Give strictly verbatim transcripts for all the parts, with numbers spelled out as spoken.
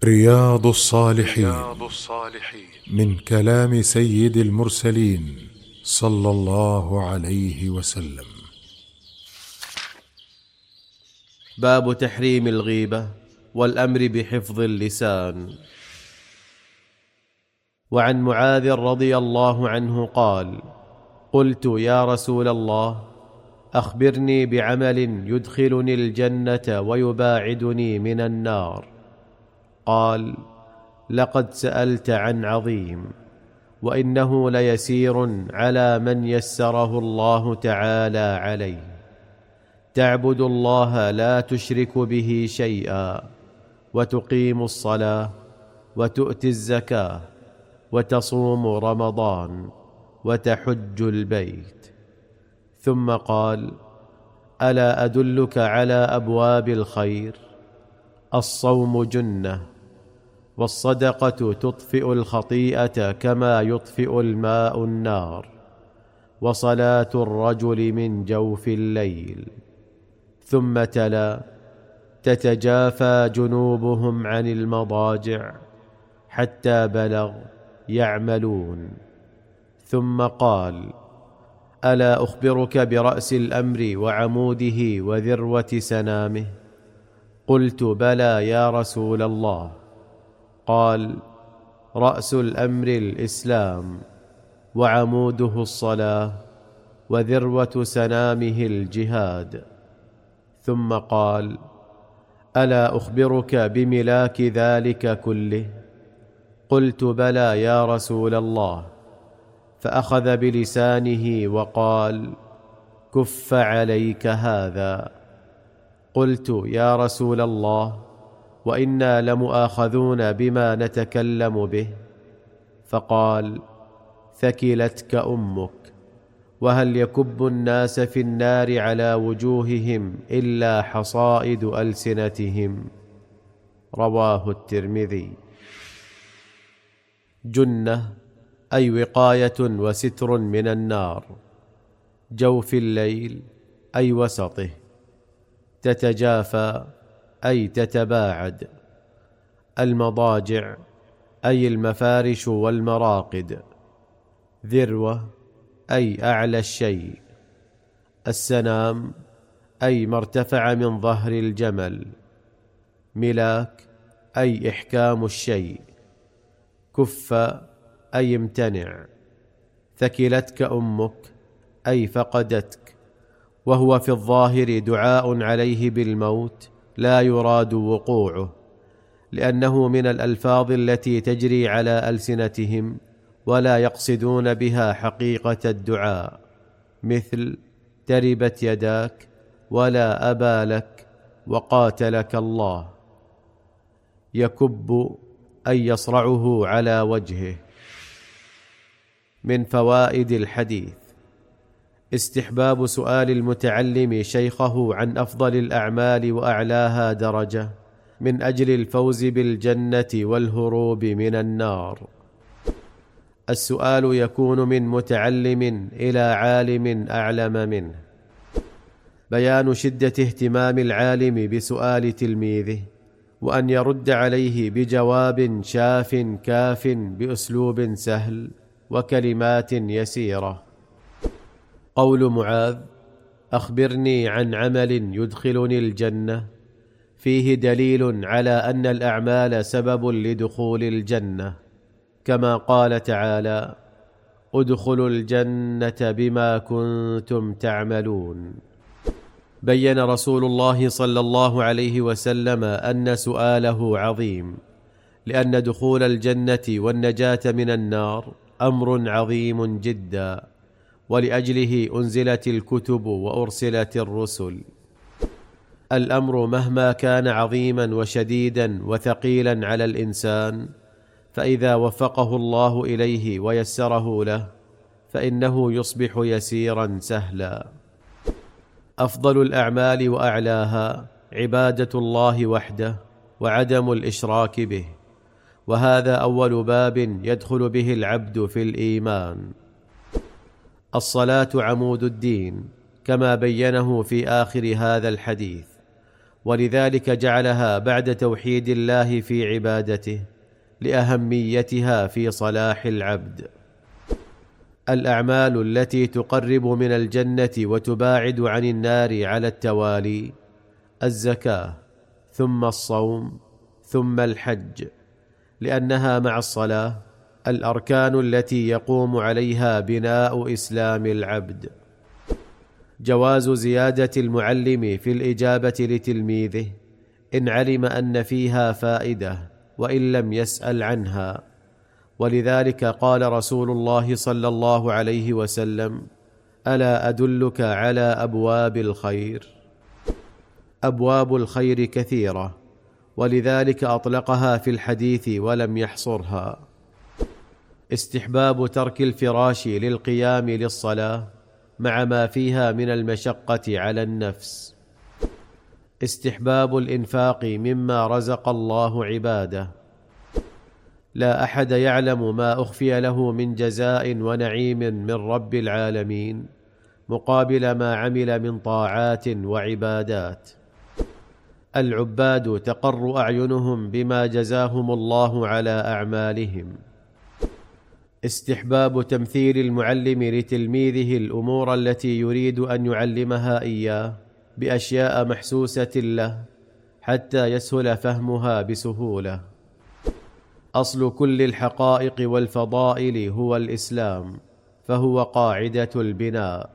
رياض الصالحين من كلام سيد المرسلين صلى الله عليه وسلم. باب تحريم الغيبة والأمر بحفظ اللسان. وعن معاذ رضي الله عنه قال: قلت يا رسول الله، أخبرني بعمل يدخلني الجنة ويباعدني من النار. قال: لقد سألت عن عظيم، وإنه ليسير على من يسره الله تعالى عليه. تعبد الله لا تشرك به شيئا، وتقيم الصلاة، وتؤتي الزكاة، وتصوم رمضان، وتحج البيت. ثم قال: ألا أدلك على أبواب الخير؟ الصوم جنة، والصدقة تطفئ الخطيئة كما يطفئ الماء النار، وصلاة الرجل من جوف الليل. ثم تلا: تتجافى جنوبهم عن المضاجع، حتى بلغ يعملون. ثم قال: ألا أخبرك برأس الأمر وعموده وذروة سنامه؟ قلت: بلى يا رسول الله. قال: رأس الأمر الإسلام، وعموده الصلاة، وذروة سنامه الجهاد. ثم قال: ألا أخبرك بملاك ذلك كله؟ قلت: بلى يا رسول الله. فأخذ بلسانه وقال: كف عليك هذا. قلت: يا رسول الله، وإنا لمؤاخذون بما نتكلم به. فقال: ثكلتك أمك، وهل يكب الناس في النار على وجوههم إلا حصائد ألسنتهم؟ رواه الترمذي. جنة أي وقاية وستر من النار. جوف الليل أي وسطه. تتجافى أي تتباعد. المضاجع أي المفارش والمراقد. ذروة أي أعلى الشيء. السنام أي ما ارتفع من ظهر الجمل. ملاك أي إحكام الشيء. كف أي امتنع. ثكلتك أمك أي فقدتك، وهو في الظاهر دعاء عليه بالموت لا يراد وقوعه، لأنه من الألفاظ التي تجري على ألسنتهم ولا يقصدون بها حقيقة الدعاء، مثل تربت يداك، ولا أبا لك، وقاتلك الله. يكب أي يصرعه على وجهه. من فوائد الحديث: استحباب سؤال المتعلم شيخه عن أفضل الأعمال وأعلاها درجة، من أجل الفوز بالجنة والهروب من النار. السؤال يكون من متعلم إلى عالم أعلم منه. بيان شدة اهتمام العالم بسؤال تلميذه، وأن يرد عليه بجواب شاف كاف بأسلوب سهل وكلمات يسيرة. قول معاذ: أخبرني عن عمل يدخلني الجنة، فيه دليل على أن الأعمال سبب لدخول الجنة، كما قال تعالى: ادخلوا الجنة بما كنتم تعملون. بين رسول الله صلى الله عليه وسلم أن سؤاله عظيم، لأن دخول الجنة والنجاة من النار أمر عظيم جدا، ولأجله أنزلت الكتب وأرسلت الرسل. الأمر مهما كان عظيما وشديدا وثقيلا على الإنسان، فإذا وفقه الله إليه ويسره له، فإنه يصبح يسيرا سهلا. أفضل الأعمال وأعلاها عبادة الله وحده وعدم الإشراك به، وهذا أول باب يدخل به العبد في الإيمان. الصلاة عمود الدين، كما بينه في آخر هذا الحديث، ولذلك جعلها بعد توحيد الله في عبادته لأهميتها في صلاح العبد. الأعمال التي تقرب من الجنة وتباعد عن النار على التوالي: الزكاة، ثم الصوم، ثم الحج، لأنها مع الصلاة الأركان التي يقوم عليها بناء إسلام العبد. جواز زيادة المعلم في الإجابة لتلميذه إن علم أن فيها فائدة وإن لم يسأل عنها، ولذلك قال رسول الله صلى الله عليه وسلم: ألا أدلك على أبواب الخير؟ أبواب الخير كثيرة، ولذلك أطلقها في الحديث ولم يحصرها. استحباب ترك الفراش للقيام للصلاة مع ما فيها من المشقة على النفس. استحباب الإنفاق مما رزق الله عباده. لا أحد يعلم ما أخفي له من جزاء ونعيم من رب العالمين مقابل ما عمل من طاعات وعبادات. العباد تقر أعينهم بما جزاهم الله على أعمالهم. استحباب تمثيل المعلم لتلميذه الأمور التي يريد أن يعلمها إياه بأشياء محسوسة له حتى يسهل فهمها بسهولة. أصل كل الحقائق والفضائل هو الإسلام، فهو قاعدة البناء.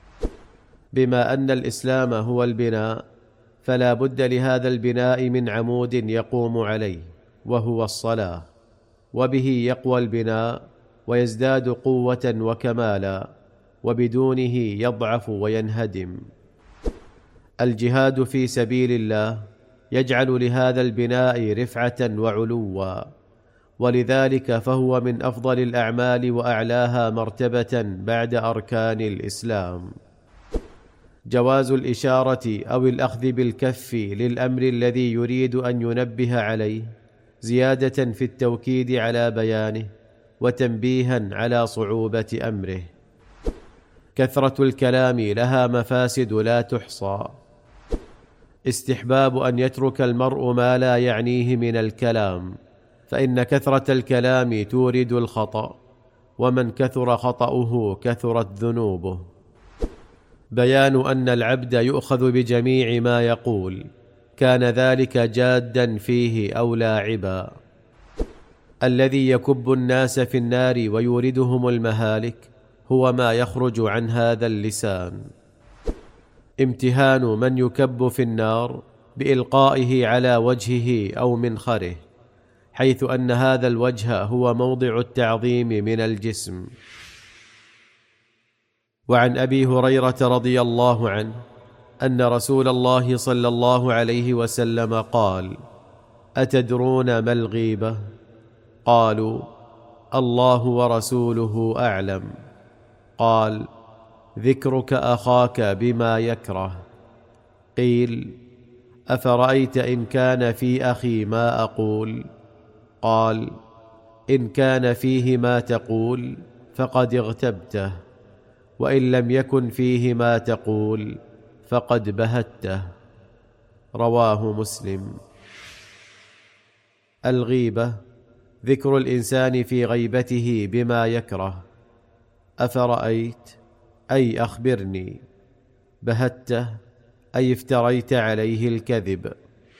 بما أن الإسلام هو البناء، فلا بد لهذا البناء من عمود يقوم عليه، وهو الصلاة، وبه يقوى البناء ويزداد قوة وكمالا، وبدونه يضعف وينهدم. الجهاد في سبيل الله يجعل لهذا البناء رفعة وعلوا، ولذلك فهو من أفضل الأعمال وأعلاها مرتبة بعد أركان الإسلام. جواز الإشارة أو الأخذ بالكف للأمر الذي يريد أن ينبه عليه، زيادة في التوكيد على بيانه وتنبيها على صعوبة أمره. كثرة الكلام لها مفاسد لا تحصى. استحباب أن يترك المرء ما لا يعنيه من الكلام، فإن كثرة الكلام تورد الخطأ، ومن كثر خطأه كثرت ذنوبه. بيان أن العبد يؤخذ بجميع ما يقول، كان ذلك جادا فيه أو لاعبا. الذي يكب الناس في النار ويوردهم المهالك هو ما يخرج عن هذا اللسان. امتهان من يكب في النار بإلقائه على وجهه أو منخره، حيث أن هذا الوجه هو موضع التعظيم من الجسم. وعن أبي هريرة رضي الله عنه أن رسول الله صلى الله عليه وسلم قال: أتدرون ما الغيبة؟ قالوا: الله ورسوله أعلم. قال: ذكرك أخاك بما يكره. قيل: أفرأيت إن كان في أخي ما أقول؟ قال: إن كان فيه ما تقول فقد اغتبته، وإن لم يكن فيه ما تقول فقد بهته. رواه مسلم. الغيبة ذكر الإنسان في غيبته بما يكره. أفرأيت أي أخبرني، بهته أي افتريت عليه الكذب.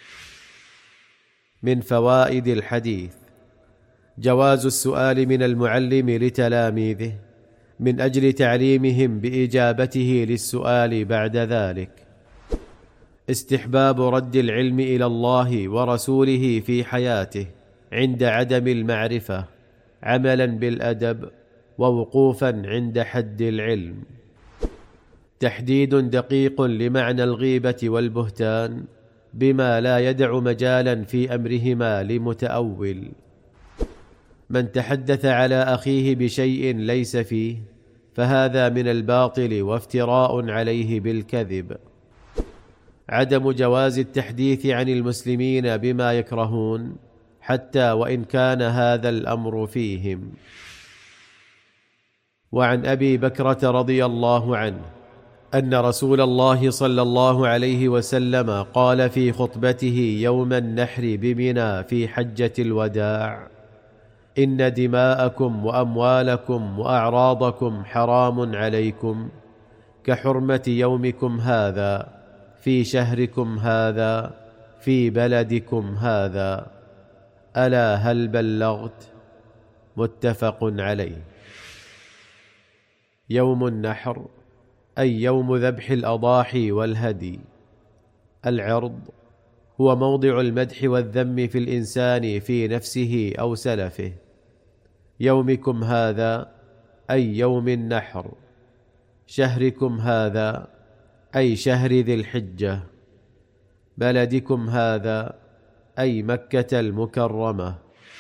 من فوائد الحديث: جواز السؤال من المعلم لتلاميذه من أجل تعليمهم بإجابته للسؤال بعد ذلك. استحباب رد العلم إلى الله ورسوله في حياته عند عدم المعرفة، عملا بالأدب ووقوفا عند حد العلم. تحديد دقيق لمعنى الغيبة والبهتان بما لا يدع مجالا في أمرهما لمتأول. من تحدث على أخيه بشيء ليس فيه فهذا من الباطل وافتراء عليه بالكذب. عدم جواز التحديث عن المسلمين بما يكرهون حتى وإن كان هذا الأمر فيهم. وعن أبي بكرة رضي الله عنه أن رسول الله صلى الله عليه وسلم قال في خطبته يوم النحر بمنى في حجة الوداع: إن دماءكم وأموالكم وأعراضكم حرام عليكم كحرمة يومكم هذا في شهركم هذا في بلدكم هذا. ألا هل بلغت؟ متفق عليه. يوم النحر أي يوم ذبح الأضاحي والهدي. العرض هو موضع المدح والذم في الإنسان في نفسه أو سلفه. يومكم هذا أي يوم النحر. شهركم هذا أي شهر ذي الحجة. بلدكم هذا أي مكة المكرمة.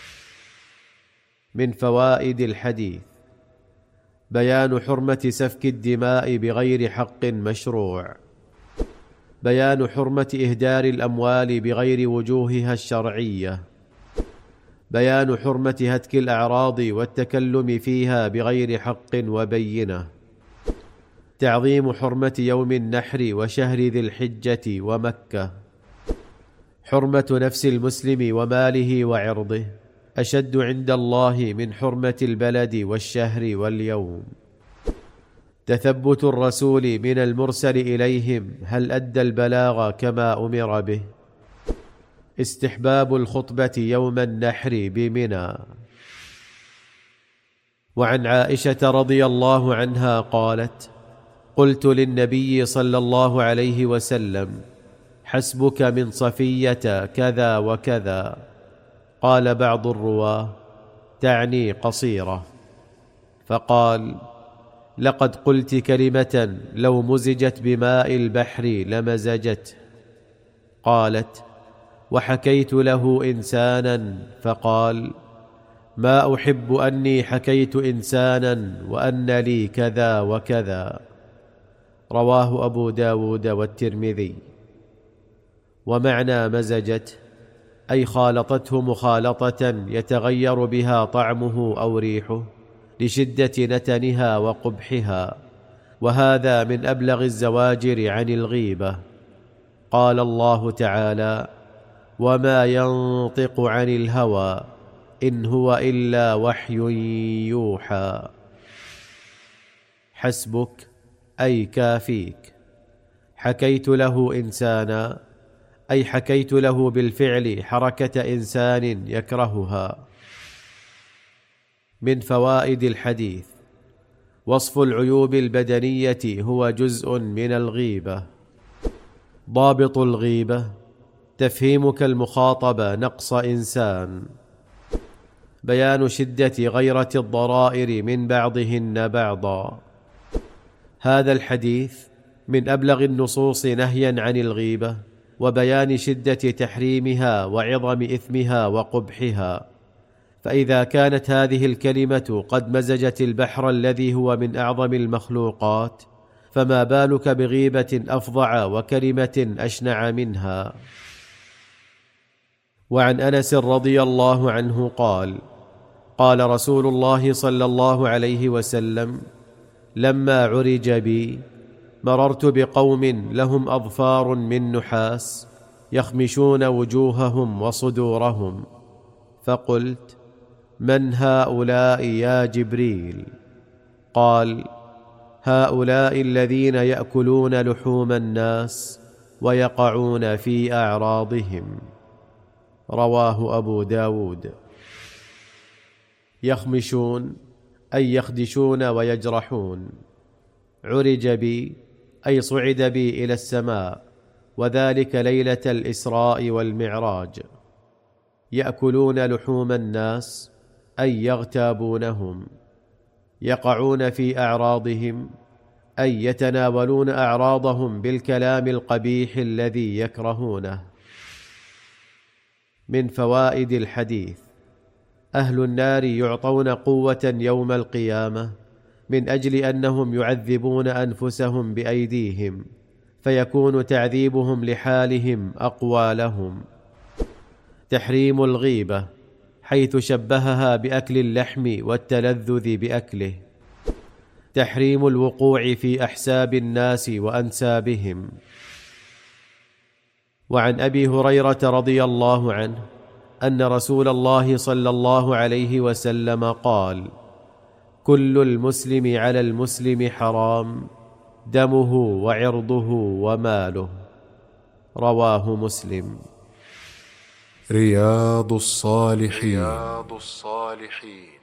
من فوائد الحديث: بيان حرمة سفك الدماء بغير حق مشروع. بيان حرمة إهدار الأموال بغير وجوهها الشرعية. بيان حرمة هتك الأعراض والتكلم فيها بغير حق وبينة. تعظيم حرمة يوم النحر وشهر ذي الحجة ومكة. حرمة نفس المسلم وماله وعرضه أشد عند الله من حرمة البلد والشهر واليوم. تثبت الرسول من المرسل إليهم هل أدى البلاغ كما أمر به. استحباب الخطبة يوم النحر بمنى. وعن عائشة رضي الله عنها قالت: قلت للنبي صلى الله عليه وسلم: حسبك من صفية كذا وكذا. قال بعض الرواه: تعني قصيرة. فقال: لقد قلت كلمة لو مزجت بماء البحر لمزجته. قالت: وحكيت له إنسانا فقال: ما أحب أني حكيت إنسانا وأن لي كذا وكذا. رواه أبو داود والترمذي. ومعنى مزجت أي خالطته مخالطة يتغير بها طعمه أو ريحه لشدة نتنها وقبحها، وهذا من أبلغ الزواجر عن الغيبة. قال الله تعالى: وما ينطق عن الهوى إن هو إلا وحي يوحى. حسبك أي كافيك. حكيت له إنسانا أي حكيت له بالفعل حركة إنسان يكرهها. من فوائد الحديث: وصف العيوب البدنية هو جزء من الغيبة. ضابط الغيبة: تفهيمك المخاطب نقص إنسان. بيان شدة غيرة الضرائر من بعضهن بعضا. هذا الحديث من أبلغ النصوص نهيا عن الغيبة وبيان شدة تحريمها وعظم إثمها وقبحها. فإذا كانت هذه الكلمة قد مزجت البحر الذي هو من أعظم المخلوقات، فما بالك بغيبة أفظع وكلمة أشنع منها. وعن أنس رضي الله عنه قال: قال رسول الله صلى الله عليه وسلم: لما عرج بي مررت بقوم لهم أظفار من نحاس يخمشون وجوههم وصدورهم، فقلت: من هؤلاء يا جبريل؟ قال: هؤلاء الذين يأكلون لحوم الناس ويقعون في أعراضهم. رواه أبو داود. يخمشون أي يخدشون ويجرحون. عرج بي أي صعد بي إلى السماء، وذلك ليلة الإسراء والمعراج. يأكلون لحوم الناس أي يغتابونهم. يقعون في أعراضهم أي يتناولون أعراضهم بالكلام القبيح الذي يكرهونه. من فوائد الحديث: أهل النار يعطون قوة يوم القيامة من أجل أنهم يعذبون أنفسهم بأيديهم، فيكون تعذيبهم لحالهم أقوى لهم. تحريم الغيبة حيث شبهها بأكل اللحم والتلذذ بأكله. تحريم الوقوع في أحساب الناس وأنسابهم. وعن أبي هريرة رضي الله عنه أن رسول الله صلى الله عليه وسلم قال: كل المسلم على المسلم حرام، دمه وعرضه وماله. رواه مسلم. رياض الصالحين. رياض الصالحين